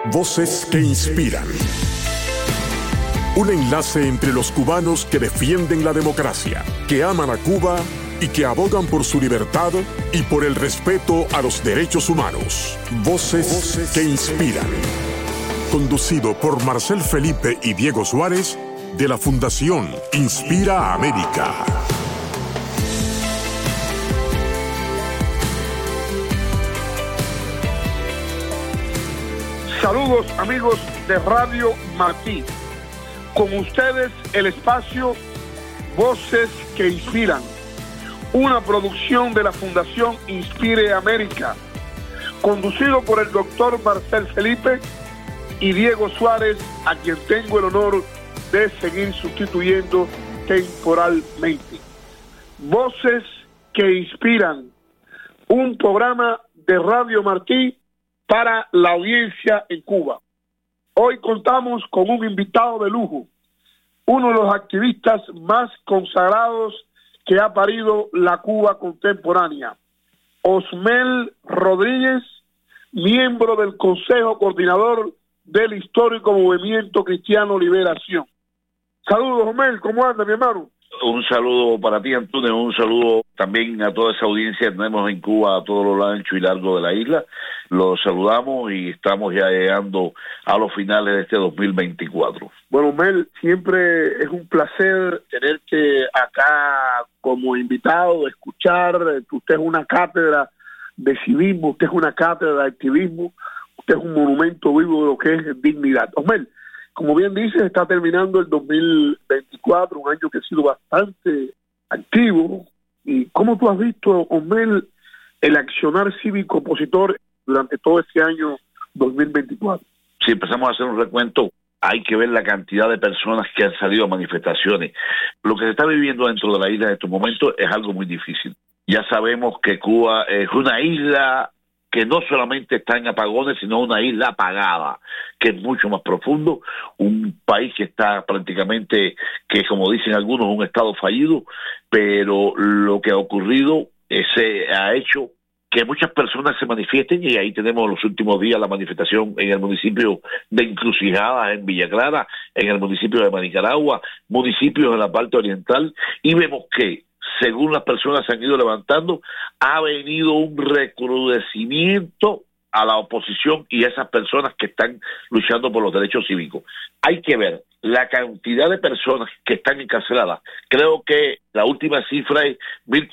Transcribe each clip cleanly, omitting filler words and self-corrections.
Voces que inspiran. Un enlace entre los cubanos que defienden la democracia, que aman a Cuba y que abogan por su libertad y por el respeto a los derechos humanos. Voces que inspiran. Conducido por Marcel Felipe y Diego Suárez, de la Fundación Inspira América. Saludos amigos de Radio Martí. Con ustedes el espacio Voces que Inspiran, una producción de la Fundación Inspire América, conducido por el doctor Marcel Felipe y Diego Suárez, a quien tengo el honor de seguir sustituyendo temporalmente. Voces que Inspiran, un programa de Radio Martí para la audiencia en Cuba. Hoy contamos con un invitado de lujo, uno de los activistas más consagrados que ha parido la Cuba contemporánea, Osmel Rodríguez, miembro del Consejo Coordinador del histórico Movimiento Cristiano Liberación. Saludos, Osmel, ¿cómo anda, mi hermano? Un saludo para ti, Antonio, un saludo también a toda esa audiencia que tenemos en Cuba, a todo lo ancho y largo de la isla. Los saludamos y estamos ya llegando a los finales de este 2024. Bueno, Mel, siempre es un placer tenerte acá como invitado, escuchar que usted es una cátedra de civismo, usted es una cátedra de activismo, usted es un monumento vivo de lo que es dignidad. Osmel, como bien dices, está terminando el 2024, un año que ha sido bastante activo. ¿Y cómo tú has visto, Osmel, el accionar cívico opositor durante todo este año 2024? Si empezamos a hacer un recuento, hay que ver la cantidad de personas que han salido a manifestaciones. Lo que se está viviendo dentro de la isla en estos momentos es algo muy difícil. Ya sabemos que Cuba es una isla que no solamente está en apagones, sino una isla apagada, que es mucho más profundo, un país que está prácticamente, que como dicen algunos, un estado fallido, pero lo que ha ocurrido ha hecho que muchas personas se manifiesten, y ahí tenemos los últimos días la manifestación en el municipio de Encrucijadas, en Villa Clara, en el municipio de Manicaragua, municipios en la parte oriental, y vemos que según las personas se han ido levantando, ha venido un recrudecimiento a la oposición y a esas personas que están luchando por los derechos cívicos. Hay que ver la cantidad de personas que están encarceladas. Creo que la última cifra es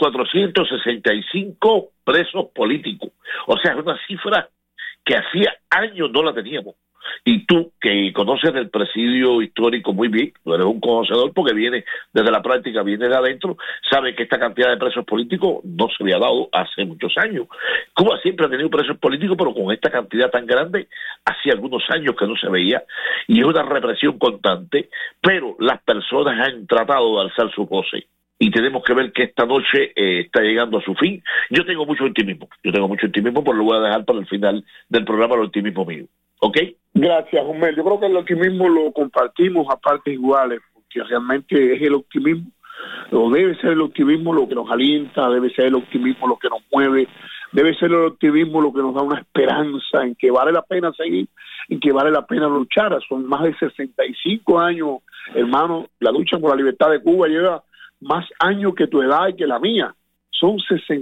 1.465 presos políticos. O sea, es una cifra que hacía años no la teníamos. Y tú, que conoces el presidio histórico muy bien, tú eres un conocedor porque viene desde la práctica, viene de adentro, sabes que esta cantidad de presos políticos no se había dado hace muchos años. Cuba siempre ha tenido presos políticos, pero con esta cantidad tan grande, hacía algunos años que no se veía, y es una represión constante, pero las personas han tratado de alzar su voces. Y tenemos que ver que esta noche está llegando a su fin. Yo tengo mucho optimismo, pero lo voy a dejar para el final del programa, el optimismo mío. ¿Ok? Gracias, Osmel. Yo creo que el optimismo lo compartimos a partes iguales, porque realmente es el optimismo, o debe ser el optimismo lo que nos alienta, debe ser el optimismo lo que nos mueve, debe ser el optimismo lo que nos da una esperanza en que vale la pena seguir, en que vale la pena luchar. Son más de 65 años, hermano, la lucha por la libertad de Cuba lleva más años que tu edad y que la mía. Son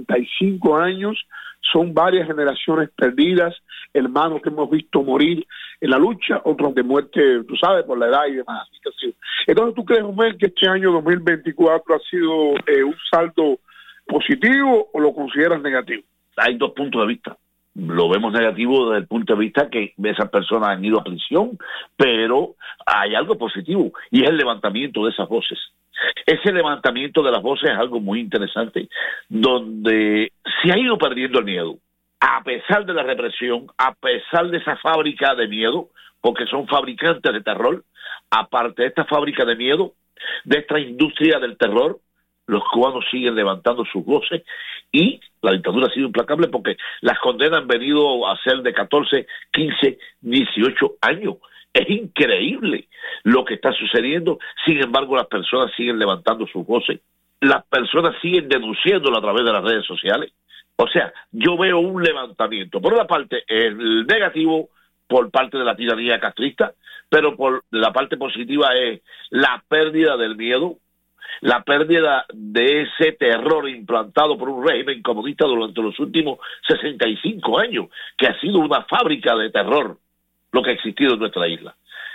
65 años, son varias generaciones perdidas, hermanos que hemos visto morir en la lucha, otros de muerte, tú sabes, por la edad y demás. Entonces, ¿tú crees, Osmel, que este año 2024 ha sido un saldo positivo o lo consideras negativo? Hay dos puntos de vista. Lo vemos negativo desde el punto de vista que esas personas han ido a prisión, pero hay algo positivo, y es el levantamiento de esas voces. Ese levantamiento de las voces es algo muy interesante, donde se ha ido perdiendo el miedo, a pesar de la represión, a pesar de esa fábrica de miedo, porque son fabricantes de terror. Aparte de esta fábrica de miedo, de esta industria del terror, los cubanos siguen levantando sus voces, y la dictadura ha sido implacable porque las condenas han venido a ser de 14, 15, 18 años. Es increíble lo que está sucediendo. Sin embargo, las personas siguen levantando sus voces. Las personas siguen denunciándolo a través de las redes sociales. O sea, yo veo un levantamiento. Por una parte, el negativo por parte de la tiranía castrista, pero por la parte positiva es la pérdida del miedo, la pérdida de ese terror implantado por un régimen comunista durante los últimos 65 años, que ha sido una fábrica de terror lo que ha existido en nuestra isla.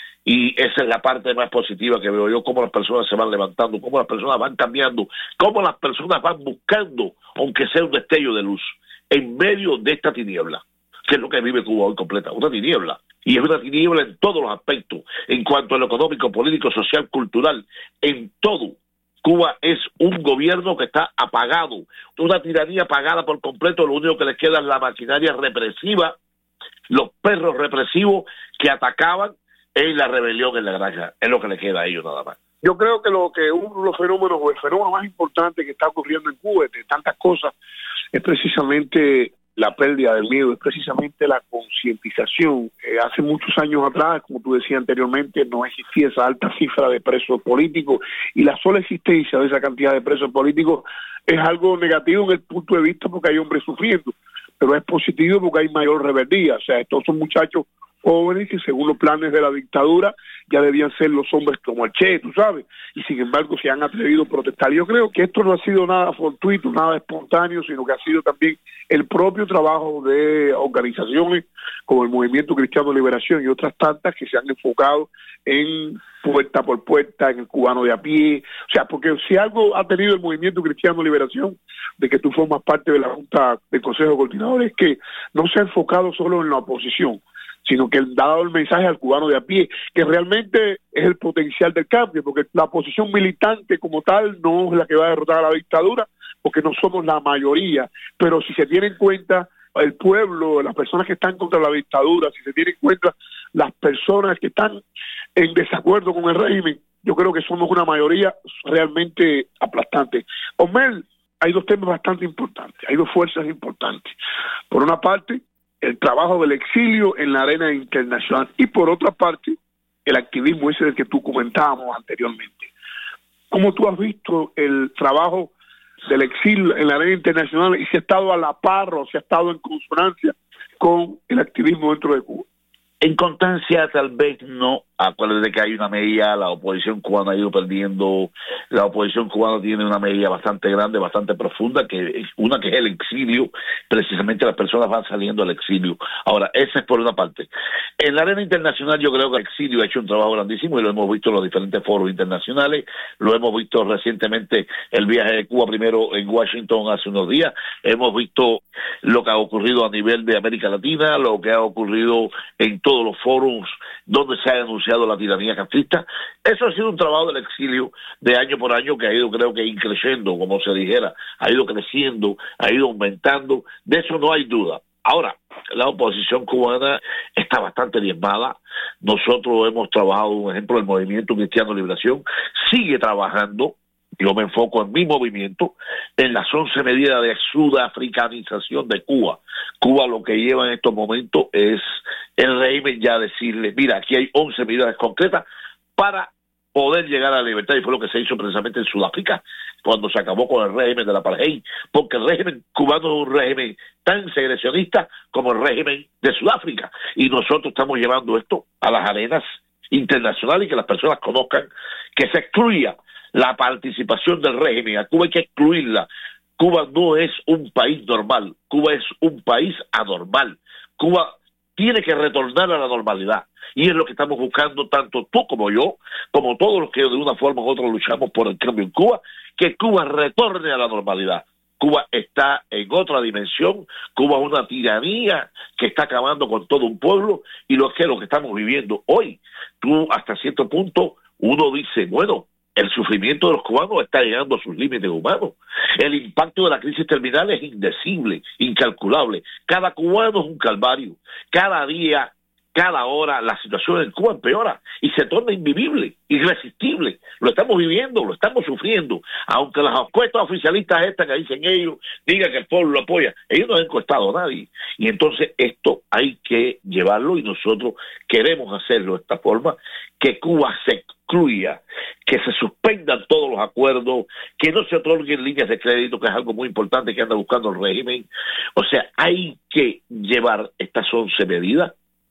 Y esa es la parte más positiva que veo yo, cómo las personas se van levantando, cómo las personas van cambiando, cómo las personas van buscando, aunque sea un destello de luz, en medio de esta tiniebla, que es lo que vive Cuba hoy completa, una tiniebla. Y es una tiniebla en todos los aspectos, en cuanto a lo económico, político, social, cultural, en todo. Cuba es un gobierno que está apagado, una tiranía apagada por completo, lo único que les queda es la maquinaria represiva, los perros represivos que atacaban en la rebelión en la granja, es lo que les queda a ellos nada más. Yo creo que uno de los fenómenos, o el fenómeno más importante que está ocurriendo en Cuba, de tantas cosas, es precisamente la pérdida del miedo, es precisamente la concientización. Hace muchos años atrás, como tú decías anteriormente, no existía esa alta cifra de presos políticos, y la sola existencia de esa cantidad de presos políticos es algo negativo en el punto de vista porque hay hombres sufriendo, pero es positivo porque hay mayor rebeldía. O sea, estos son muchachos jóvenes que según los planes de la dictadura ya debían ser los hombres como el Che, tú sabes, y sin embargo se han atrevido a protestar. Yo creo que esto no ha sido nada fortuito, nada espontáneo, sino que ha sido también el propio trabajo de organizaciones como el Movimiento Cristiano de Liberación y otras tantas que se han enfocado en puerta por puerta, en el cubano de a pie. O sea, porque si algo ha tenido el Movimiento Cristiano de Liberación, de que tú formas parte de la Junta del Consejo de Coordinadores, es que no se ha enfocado solo en la oposición, sino que ha dado el mensaje al cubano de a pie, que realmente es el potencial del cambio, porque la oposición militante como tal no es la que va a derrotar a la dictadura, porque no somos la mayoría, pero si se tiene en cuenta el pueblo, las personas que están contra la dictadura, si se tiene en cuenta las personas que están en desacuerdo con el régimen, yo creo que somos una mayoría realmente aplastante. Osmel, hay dos temas bastante importantes, hay dos fuerzas importantes. Por una parte, el trabajo del exilio en la arena internacional, y por otra parte, el activismo ese del que tú comentábamos anteriormente. ¿Cómo tú has visto el trabajo del exilio en la arena internacional y si ha estado a la par o si ha estado en consonancia con el activismo dentro de Cuba? En constancia, tal vez no. Acuérdate que hay una medida, la oposición cubana ha ido perdiendo, la oposición cubana tiene una medida bastante grande, bastante profunda, que es el exilio, precisamente las personas van saliendo al exilio. Ahora, esa es por una parte. En la arena internacional yo creo que el exilio ha hecho un trabajo grandísimo y lo hemos visto en los diferentes foros internacionales, lo hemos visto recientemente el viaje de Cuba primero en Washington hace unos días, hemos visto lo que ha ocurrido a nivel de América Latina, lo que ha ocurrido en todos los foros donde se ha denunciado la tiranía castrista. Eso ha sido un trabajo del exilio de año por año que ha ido, creo que creciendo, como se dijera, ha ido creciendo, ha ido aumentando, de eso no hay duda. Ahora, la oposición cubana está bastante diezmada. Nosotros hemos trabajado, por ejemplo, el Movimiento Cristiano de Liberación sigue trabajando. Yo me enfoco en mi movimiento, en las 11 medidas de sudafricanización de Cuba. Cuba lo que lleva en estos momentos es el régimen ya decirle, mira, aquí hay 11 medidas concretas para poder llegar a la libertad, y fue lo que se hizo precisamente en Sudáfrica, cuando se acabó con el régimen de la apartheid, porque el régimen cubano es un régimen tan segregacionista como el régimen de Sudáfrica, y nosotros estamos llevando esto a las arenas internacionales y que las personas conozcan que se excluya la participación del régimen. A Cuba hay que excluirla. Cuba no es un país normal, Cuba es un país anormal. Cuba tiene que retornar a la normalidad, y es lo que estamos buscando tanto tú como yo, como todos los que de una forma u otra luchamos por el cambio en Cuba, que Cuba retorne a la normalidad. Cuba está en otra dimensión, Cuba es una tiranía que está acabando con todo un pueblo, y lo que estamos viviendo hoy, tú hasta cierto punto, uno dice, bueno, el sufrimiento de los cubanos está llegando a sus límites humanos. El impacto de la crisis terminal es indecible, incalculable. Cada cubano es un calvario. Cada día, cada hora, la situación en Cuba empeora y se torna invivible, irresistible. Lo estamos viviendo, lo estamos sufriendo. Aunque las encuestas oficialistas estas que dicen ellos, digan que el pueblo lo apoya, ellos no han encuestado a nadie. Y entonces esto hay que llevarlo, y nosotros queremos hacerlo de esta forma, que Cuba se excluya, que se suspendan todos los acuerdos, que no se otorguen líneas de crédito, que es algo muy importante que anda buscando el régimen. O sea, hay que llevar estas 11 medidas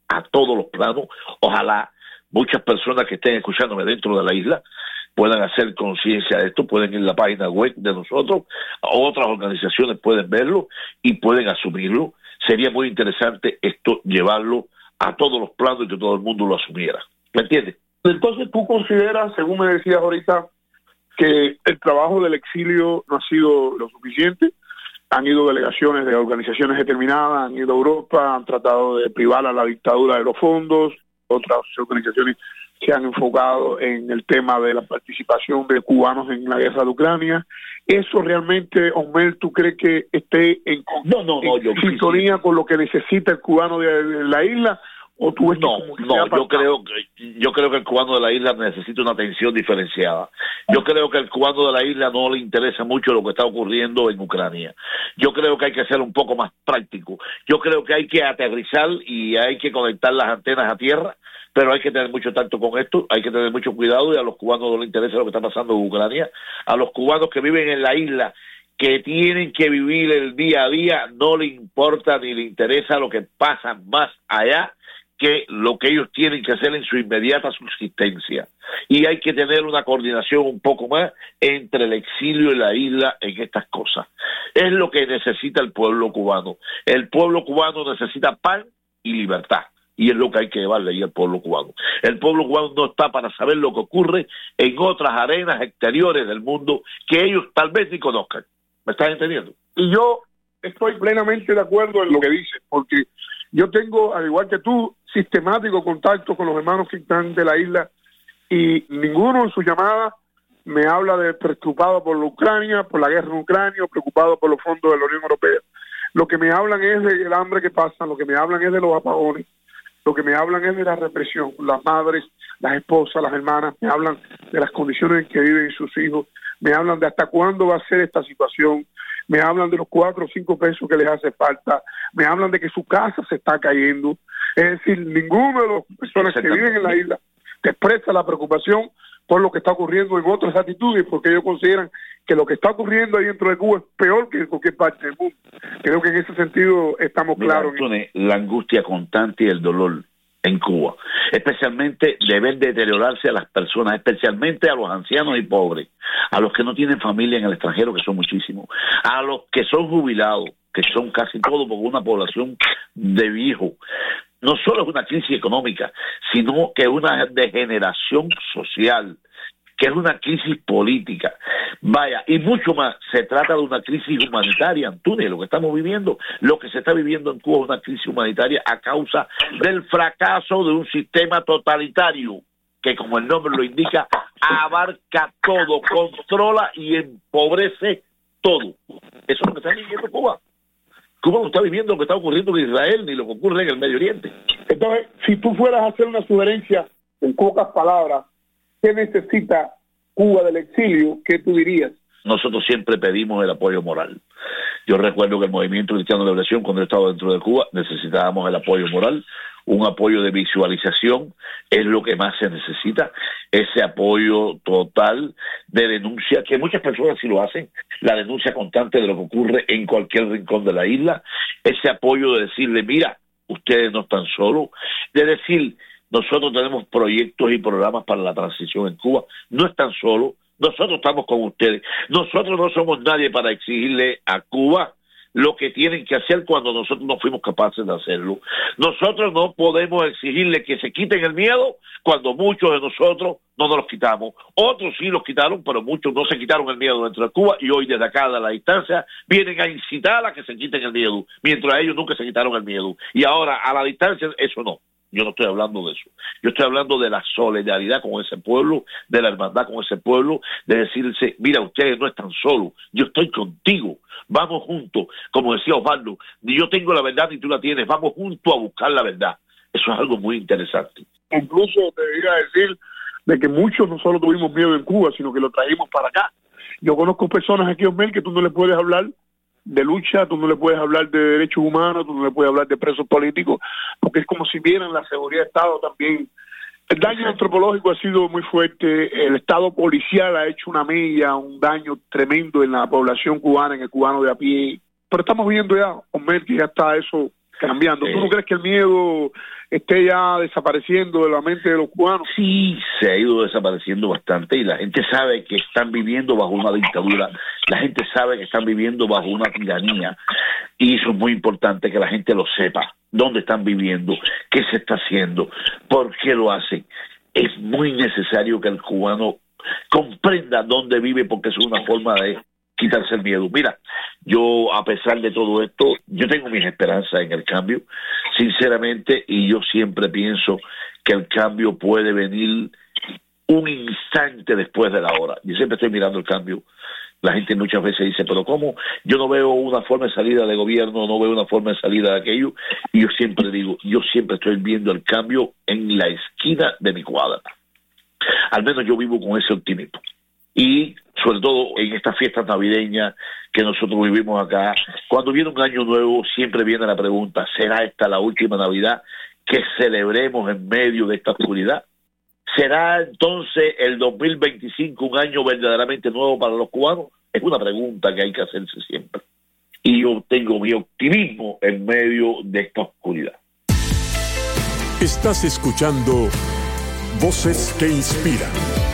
a todos los planos. Ojalá muchas personas que estén escuchándome dentro de la isla puedan hacer conciencia de esto, pueden ir a la página web de nosotros, otras organizaciones pueden verlo y pueden asumirlo. Sería muy interesante esto llevarlo a todos los planos y que todo el mundo lo asumiera. ¿Me entiendes? Entonces, ¿tú consideras, según me decías ahorita, que el trabajo del exilio no ha sido lo suficiente? Han ido delegaciones de organizaciones determinadas, han ido a Europa, han tratado de privar a la dictadura de los fondos, otras organizaciones se han enfocado en el tema de la participación de cubanos en la guerra de Ucrania. ¿Eso realmente, Osmer, tú crees que esté en sintonía con lo que necesita el cubano de la isla? ¿O tú ves yo creo que el cubano de la isla necesita una atención diferenciada. Yo creo que al cubano de la isla no le interesa mucho lo que está ocurriendo en Ucrania. Yo creo que hay que ser un poco más práctico. Yo creo que hay que aterrizar y hay que conectar las antenas a tierra, pero hay que tener mucho tacto con esto, hay que tener mucho cuidado, y a los cubanos no les interesa lo que está pasando en Ucrania. A los cubanos que viven en la isla, que tienen que vivir el día a día, no le importa ni le interesa lo que pasa más allá que lo que ellos tienen que hacer en su inmediata subsistencia. Y hay que tener una coordinación un poco más entre el exilio y la isla en estas cosas. Es lo que necesita el pueblo cubano. El pueblo cubano necesita pan y libertad. Y es lo que hay que llevarle ahí al pueblo cubano. El pueblo cubano no está para saber lo que ocurre en otras arenas exteriores del mundo que ellos tal vez ni conozcan. ¿Me estás entendiendo? Y yo estoy plenamente de acuerdo en lo que dices, porque yo tengo, al igual que tú, sistemático contacto con los hermanos que están de la isla, y ninguno en su llamada me habla de preocupado por la Ucrania, por la guerra en Ucrania, o preocupado por los fondos de la Unión Europea. Lo que me hablan es del hambre que pasa, lo que me hablan es de los apagones, lo que me hablan es de la represión. Las madres, las esposas, las hermanas me hablan de las condiciones en que viven sus hijos, me hablan de hasta cuándo va a ser esta situación, me hablan de los 4 o 5 pesos que les hace falta, me hablan de que su casa se está cayendo. Es decir, ninguno de las personas que viven en la isla te expresa la preocupación por lo que está ocurriendo en otras latitudes, porque ellos consideran que lo que está ocurriendo ahí dentro de Cuba es peor que en cualquier parte del mundo. Creo que en ese sentido estamos claros. Antonio, la angustia constante y el dolor en Cuba, especialmente de ver deteriorarse a las personas, especialmente a los ancianos y pobres, a los que no tienen familia en el extranjero, que son muchísimos, a los que son jubilados, que son casi todos, porque una población de viejos. No solo es una crisis económica, sino que es una degeneración social, que es una crisis política. Vaya, y mucho más, se trata de una crisis humanitaria, Antonio, lo que estamos viviendo, lo que se está viviendo en Cuba es una crisis humanitaria a causa del fracaso de un sistema totalitario, que como el nombre lo indica, abarca todo, controla y empobrece todo. Eso es lo que está viviendo Cuba. Cuba no está viviendo lo que está ocurriendo en Israel, ni lo que ocurre en el Medio Oriente. Entonces, si tú fueras a hacer una sugerencia, en pocas palabras, ¿qué necesita Cuba del exilio? ¿Qué tú dirías? Nosotros siempre pedimos el apoyo moral. Yo recuerdo que el Movimiento Cristiano de Liberación, cuando he estado dentro de Cuba, necesitábamos el apoyo moral, un apoyo de visualización, es lo que más se necesita, ese apoyo total de denuncia, que muchas personas sí lo hacen, la denuncia constante de lo que ocurre en cualquier rincón de la isla, ese apoyo de decirle, mira, ustedes no están solos, de decir, nosotros tenemos proyectos y programas para la transición en Cuba, no están solos, nosotros estamos con ustedes, nosotros no somos nadie para exigirle a Cuba lo que tienen que hacer cuando nosotros no fuimos capaces de hacerlo. Nosotros no podemos exigirle que se quiten el miedo cuando muchos de nosotros no nos los quitamos. Otros sí los quitaron, pero muchos no se quitaron el miedo dentro de Cuba y hoy desde acá, de la distancia, vienen a incitar a que se quiten el miedo, mientras ellos nunca se quitaron el miedo. Y ahora, a la distancia, eso no. Yo no estoy hablando de eso. Yo estoy hablando de la solidaridad con ese pueblo, de la hermandad con ese pueblo, de decirse, mira, ustedes no están solos, yo estoy contigo, vamos juntos. Como decía Osvaldo, ni yo tengo la verdad ni tú la tienes, vamos juntos a buscar la verdad. Eso es algo muy interesante. Incluso te debería decir de que muchos no solo tuvimos miedo en Cuba, sino que lo traímos para acá. Yo conozco personas aquí, Osmer, que tú no le puedes hablar de lucha, tú no le puedes hablar de derechos humanos, tú no le puedes hablar de presos políticos, porque es como si vieran la seguridad de Estado también. El daño antropológico ha sido muy fuerte, el Estado policial ha hecho una mella, un daño tremendo en la población cubana, en el cubano de a pie, pero estamos viendo ya, Osmer, que ya está eso cambiando. ¿Tú no crees que el miedo esté ya desapareciendo de la mente de los cubanos? Sí, se ha ido desapareciendo bastante y la gente sabe que están viviendo bajo una dictadura, la gente sabe que están viviendo bajo una tiranía y eso es muy importante que la gente lo sepa, dónde están viviendo, qué se está haciendo, por qué lo hacen. Es muy necesario que el cubano comprenda dónde vive porque es una forma de quitarse el miedo. Mira, yo a pesar de todo esto, yo tengo mis esperanzas en el cambio, sinceramente, y yo siempre pienso que el cambio puede venir un instante después de la hora. Yo siempre estoy mirando el cambio. La gente muchas veces dice, pero ¿cómo? Yo no veo una forma de salida de gobierno, no veo una forma de salida de aquello, y yo siempre digo, yo siempre estoy viendo el cambio en la esquina de mi cuadra. Al menos yo vivo con ese optimismo. Y sobre todo en estas fiestas navideñas que nosotros vivimos acá, cuando viene un año nuevo siempre viene la pregunta, ¿será esta la última Navidad que celebremos en medio de esta oscuridad? ¿Será entonces el 2025 un año verdaderamente nuevo para los cubanos? Es una pregunta que hay que hacerse siempre. Y yo tengo mi optimismo en medio de esta oscuridad. Estás escuchando Voces que Inspiran.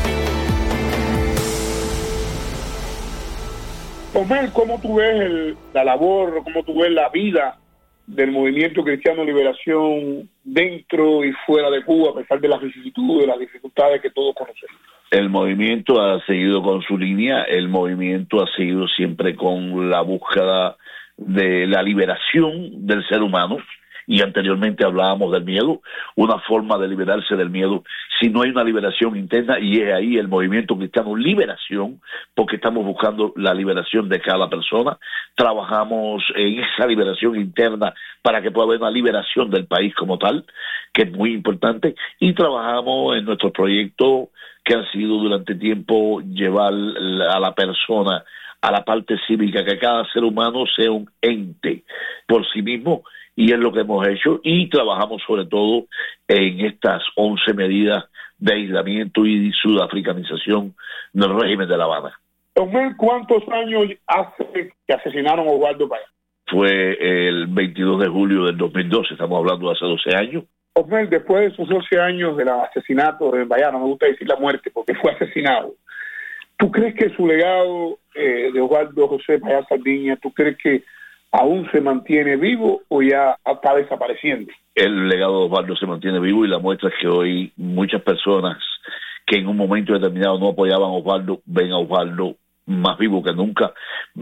Omel, ¿cómo tú ves la labor, cómo tú ves la vida del movimiento cristiano de liberación dentro y fuera de Cuba, a pesar de las vicisitudes, de las dificultades que todos conocemos? El movimiento ha seguido con su línea, el movimiento ha seguido siempre con la búsqueda de la liberación del ser humano, y anteriormente hablábamos del miedo, una forma de liberarse del miedo, si no hay una liberación interna, y es ahí el movimiento cristiano liberación, porque estamos buscando la liberación de cada persona, trabajamos en esa liberación interna para que pueda haber una liberación del país como tal, que es muy importante, y trabajamos en nuestros proyectos que han sido durante tiempo llevar a la persona a la parte cívica, que cada ser humano sea un ente por sí mismo, y es lo que hemos hecho, y trabajamos sobre todo en estas 11 medidas de aislamiento y sudafricanización del régimen de La Habana. Omel, ¿cuántos años hace que asesinaron a Osvaldo Payá? Fue el 22 de julio del 2012, estamos hablando de hace 12 años. Osvaldo, después de esos 12 años del asesinato de Payá, no me gusta decir la muerte porque fue asesinado, ¿tú crees que su legado de Osvaldo José Payá Sardiña, tú crees que aún se mantiene vivo o ya está desapareciendo? El legado de Osvaldo se mantiene vivo y la muestra es que hoy muchas personas que en un momento determinado no apoyaban a Osvaldo, ven a Osvaldo más vivo que nunca,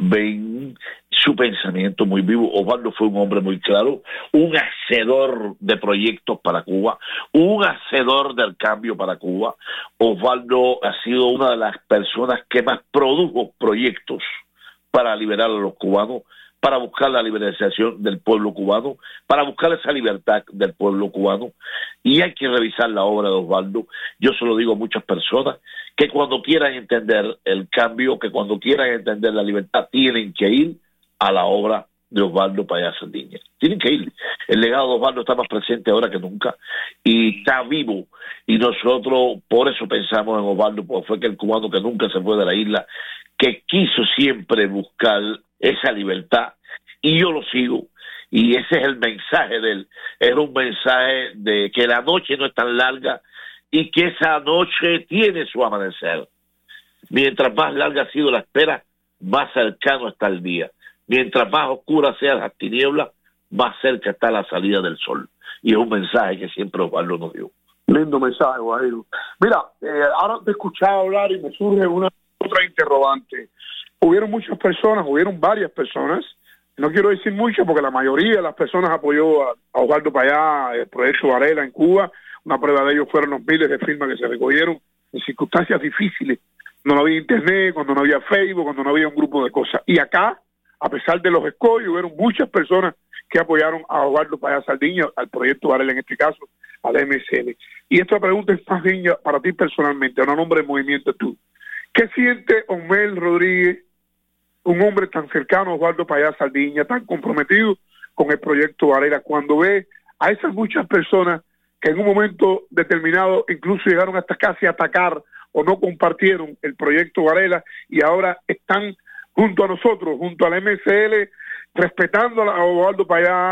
ven su pensamiento muy vivo. Osvaldo fue un hombre muy claro, un hacedor de proyectos para Cuba, un hacedor del cambio para Cuba. Osvaldo ha sido una de las personas que más produjo proyectos para liberar a los cubanos, para buscar la liberación del pueblo cubano, para buscar esa libertad del pueblo cubano, y hay que revisar la obra de Osvaldo. Yo se lo digo a muchas personas, que cuando quieran entender el cambio, que cuando quieran entender la libertad, tienen que ir a la obra de Osvaldo Payá Sardiña. Tienen que ir. El legado de Osvaldo está más presente ahora que nunca, y está vivo, y nosotros por eso pensamos en Osvaldo, porque fue que el cubano que nunca se fue de la isla, que quiso siempre buscar esa libertad, y yo lo sigo, y ese es el mensaje de él. Es un mensaje de que la noche no es tan larga y que esa noche tiene su amanecer. Mientras más larga ha sido la espera, más cercano está el día. Mientras más oscura sea la tiniebla, más cerca está la salida del sol. Y es un mensaje que siempre Osvaldo nos dio. Lindo mensaje, Guajiro. Mira, ahora te he escuchado hablar y me surge una otra interrogante. Hubieron varias personas, no quiero decir muchas porque la mayoría de las personas apoyó a Osvaldo Payá, el proyecto Varela en Cuba. Una prueba de ello fueron los miles de firmas que se recogieron en circunstancias difíciles. No había internet, cuando no había Facebook, cuando no había un grupo de cosas. Y acá, a pesar de los escollos, hubieron muchas personas que apoyaron a Osvaldo Payá Sardiña, al proyecto Varela en este caso, al MSL. Y esta pregunta es más bien para ti personalmente, a nombre del movimiento tú. ¿Qué siente Omel Rodríguez, un hombre tan cercano a Osvaldo Payá Sardiña, tan comprometido con el proyecto Varela, cuando ve a esas muchas personas que en un momento determinado incluso llegaron hasta casi a atacar o no compartieron el proyecto Varela y ahora están junto a nosotros, junto al MSL, respetando a Osvaldo Payá,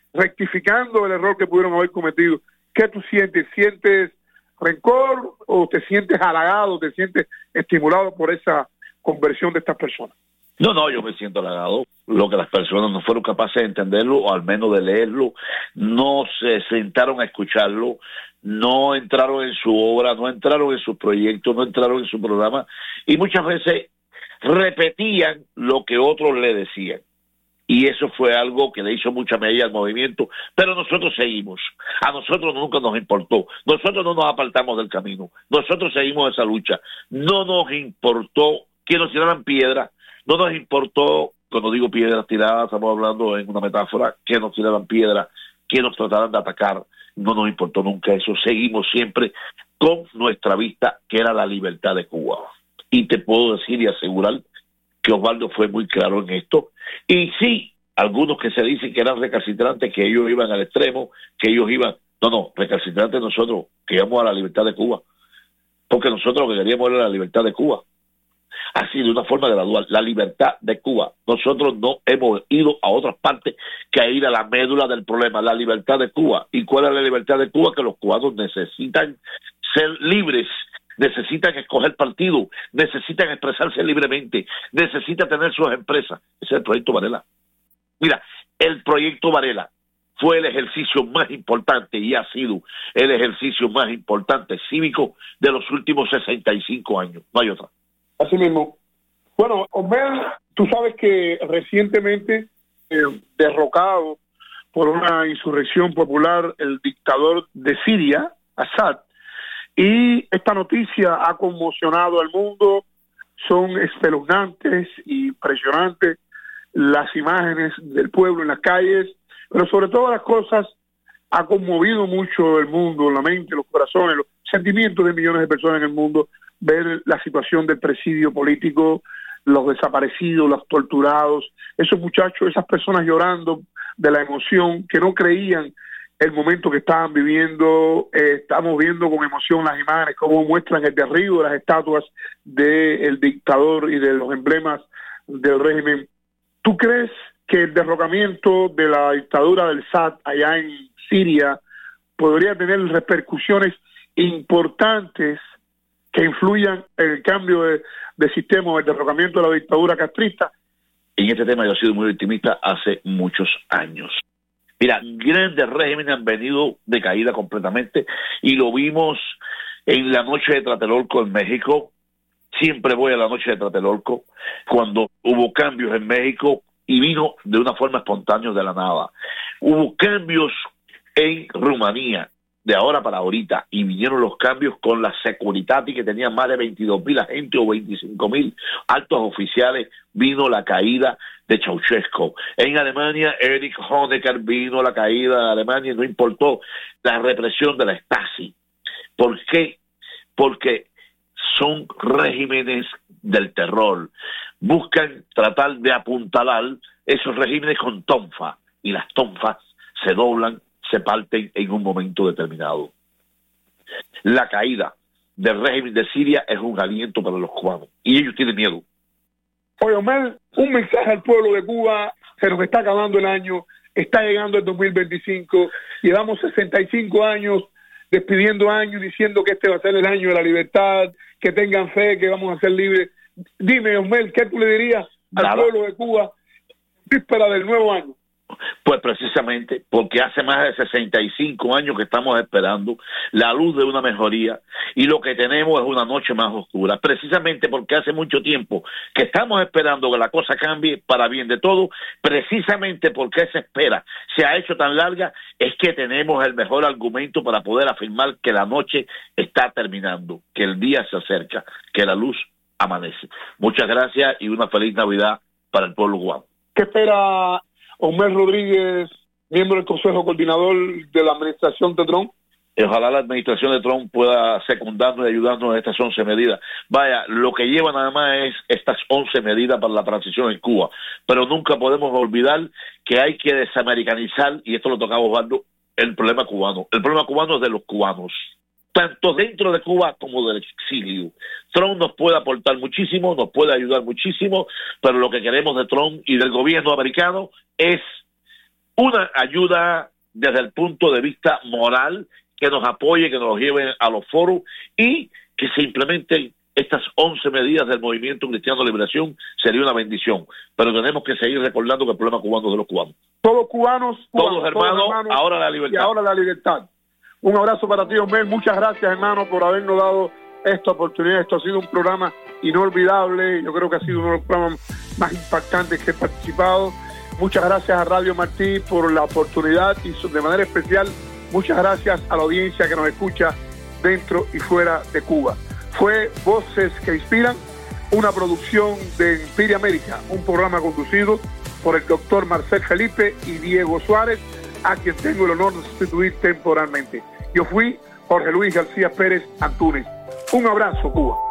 rectificando el error que pudieron haber cometido. ¿Qué tú sientes? ¿Sientes rencor o te sientes halagado, te sientes estimulado por esa conversión de estas personas? No, yo me siento halagado. Lo que las personas no fueron capaces de entenderlo, o al menos de leerlo, no se sentaron a escucharlo, no entraron en su obra, no entraron en sus proyectos, no entraron en su programa, y muchas veces repetían lo que otros le decían. Y eso fue algo que le hizo mucha medida al movimiento, pero nosotros seguimos. A nosotros nunca nos importó. Nosotros no nos apartamos del camino. Nosotros seguimos esa lucha. No nos importó que nos tiraran piedra. No nos importó, cuando digo piedras tiradas, estamos hablando en una metáfora, que nos tiraran piedra, que nos trataran de atacar. No nos importó nunca eso. Seguimos siempre con nuestra vista, que era la libertad de Cuba. Y te puedo decir y asegurar que Osvaldo fue muy claro en esto. Y sí, algunos que se dicen que eran recalcitrantes, que ellos iban al extremo, que ellos iban... No, recalcitrantes nosotros, que íbamos a la libertad de Cuba. Porque nosotros lo que queríamos era la libertad de Cuba. Así, de una forma gradual, la libertad de Cuba. Nosotros no hemos ido a otras partes que a ir a la médula del problema, la libertad de Cuba. ¿Y cuál es la libertad de Cuba? Que los cubanos necesitan ser libres, necesitan escoger partido, necesitan expresarse libremente, necesitan tener sus empresas. Ese es el proyecto Varela. Mira, el proyecto Varela fue el ejercicio más importante y ha sido el ejercicio más importante cívico de los últimos 65 años. No hay otra. Así mismo. Bueno, Osmel, tú sabes que recientemente, derrocado por una insurrección popular, el dictador de Siria, Assad, y esta noticia ha conmocionado al mundo. Son espeluznantes y impresionantes las imágenes del pueblo en las calles, pero sobre todas las cosas ha conmovido mucho el mundo, la mente, los corazones, los sentimientos de millones de personas en el mundo, ver la situación del presidio político, los desaparecidos, los torturados, esos muchachos, esas personas llorando de la emoción, que no creían el momento que estaban viviendo. Estamos viendo con emoción las imágenes, cómo muestran el derribo de las estatuas del dictador y de los emblemas del régimen. ¿Tú crees que el derrocamiento de la dictadura del Assad allá en Siria podría tener repercusiones importantes que influyan en el cambio de sistema o el derrocamiento de la dictadura castrista? En este tema yo he sido muy optimista hace muchos años. Mira, grandes regímenes han venido de caída completamente y lo vimos en la noche de Tlatelolco en México. Siempre voy a la noche de Tlatelolco, cuando hubo cambios en México y vino de una forma espontánea de la nada. Hubo cambios en Rumanía, de ahora para ahorita, y vinieron los cambios con la Securitate, que tenía más de 22.000 agentes o 25.000 altos oficiales. Vino la caída de Ceausescu. En Alemania, Erich Honecker, vino la caída de Alemania, y no importó la represión de la Stasi. ¿Por qué? Porque son regímenes del terror. Buscan tratar de apuntalar esos regímenes con tonfa, y las tonfas se doblan, se parten en un momento determinado. La caída del régimen de Siria es un aliento para los cubanos, y ellos tienen miedo. Oye, Omar, un mensaje al pueblo de Cuba: se nos está acabando el año, está llegando el 2025, llevamos 65 años despidiendo años, diciendo que este va a ser el año de la libertad, que tengan fe, que vamos a ser libres. Dime, Osmel, ¿qué tú le dirías al pueblo de Cuba víspera del nuevo año? Pues precisamente porque hace más de 65 años que estamos esperando la luz de una mejoría, y lo que tenemos es una noche más oscura, precisamente porque hace mucho tiempo que estamos esperando que la cosa cambie para bien de todos. Precisamente porque esa espera se ha hecho tan larga, es que tenemos el mejor argumento para poder afirmar que la noche está terminando, que el día se acerca, que la luz amanece. Muchas gracias y una feliz Navidad para el pueblo cubano. ¿Qué espera Osmel Rodríguez, miembro del Consejo Coordinador de la Administración de Trump? Ojalá la administración de Trump pueda secundarnos y ayudarnos en estas 11 medidas. Vaya, lo que lleva nada más es estas 11 medidas para la transición en Cuba. Pero nunca podemos olvidar que hay que desamericanizar, y esto lo tocaba Osvaldo, el problema cubano. El problema cubano es de los cubanos, tanto dentro de Cuba como del exilio. Trump nos puede aportar muchísimo, nos puede ayudar muchísimo, pero lo que queremos de Trump y del gobierno americano es una ayuda desde el punto de vista moral, que nos apoye, que nos lleven a los foros y que se implementen estas 11 medidas del Movimiento Cristiano de Liberación. Sería una bendición, pero tenemos que seguir recordando que el problema cubano es de los cubanos. Todos cubanos, todos hermanos, ahora la libertad. Y ahora la libertad. Un abrazo para ti, Osmel. Muchas gracias, hermano, por habernos dado esta oportunidad. Esto ha sido un programa inolvidable. Yo creo que ha sido uno de los programas más impactantes que he participado. Muchas gracias a Radio Martí por la oportunidad y de manera especial muchas gracias a la audiencia que nos escucha dentro y fuera de Cuba. Fue Voces que Inspiran, una producción de Inspire América, un programa conducido por el doctor Marcel Felipe y Diego Suárez, a quien tengo el honor de sustituir temporalmente. Yo fui Jorge Luis García Pérez Antúnez. Un abrazo, Cuba.